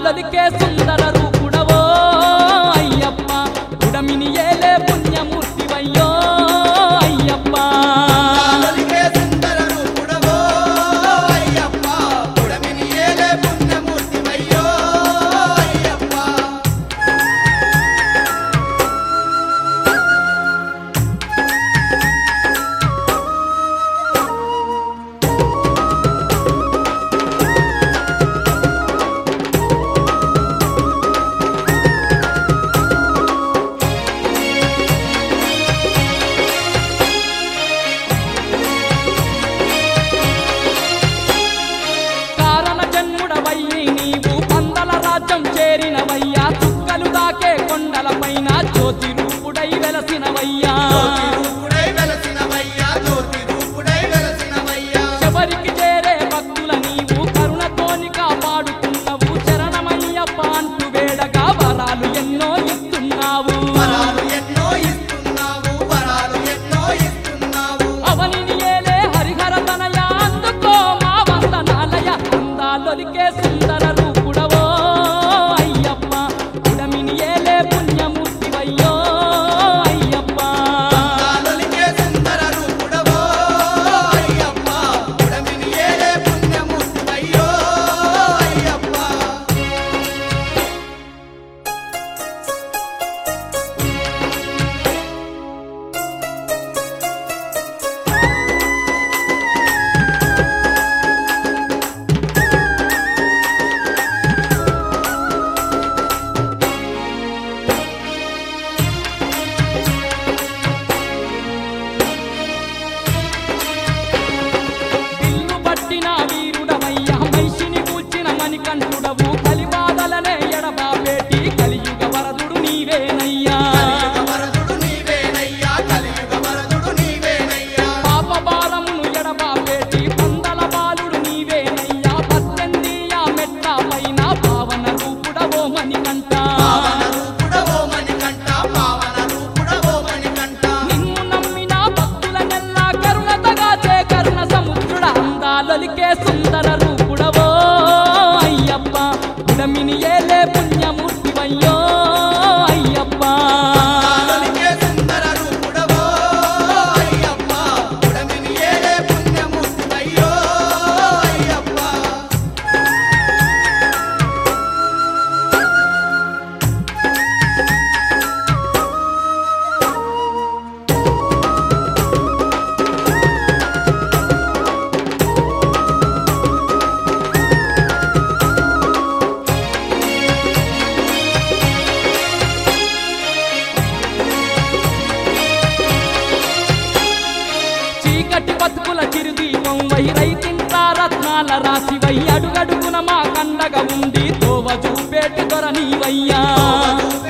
అందాలొలికే సుందర రూపుడవో అయ్యప్ప ఉడమిని ఏలే పుణ్యమూర్తివయ్యో అయ్యప్ప చేరినవయ్యా చుక్కలు దాకే కొండలపైన జ్యోతి రూపుడై వెలసినవయ్యా శబరికి చేరే భక్తుల నీవు కరుణతోని కాపాడుతున్నవు శరణమయ్యప్ప అంటూ వేడగా వరాలు ఎన్నో ఇస్తున్నావు అవనిని ఏలే హరిహర తనయ అందుకో మా వందనాలయ అందాలొలికే సుందర రూపుడవో కంటుడవు కలిబాదలనే ఎడబాబేటి కలియుగ వరదుడు నీవేనయ్యా పాప భారమును ఎడబాబేటి పందల బాలుడు నీవేనయ్యా 18 మెట్ల పైన పావన రూపుడవో మణికంఠ నిన్ను నమ్మిన భక్తులనెల్లా కరుణతగాచే కరుణ సముద్రుడ అందాలొలికే సుందర రూపుడవో అయ్యప్ప ఉడమిని ఏలే పుణ్యమూర్తివయ్యో అయ్యప్ప చీకటి బతుకుల చిరుదీపం వై రైతింత రత్నాల రాశి వై అడుగడుగున మా కండగా ఉండి తోవ చూపేటి దొర నీవయ్యా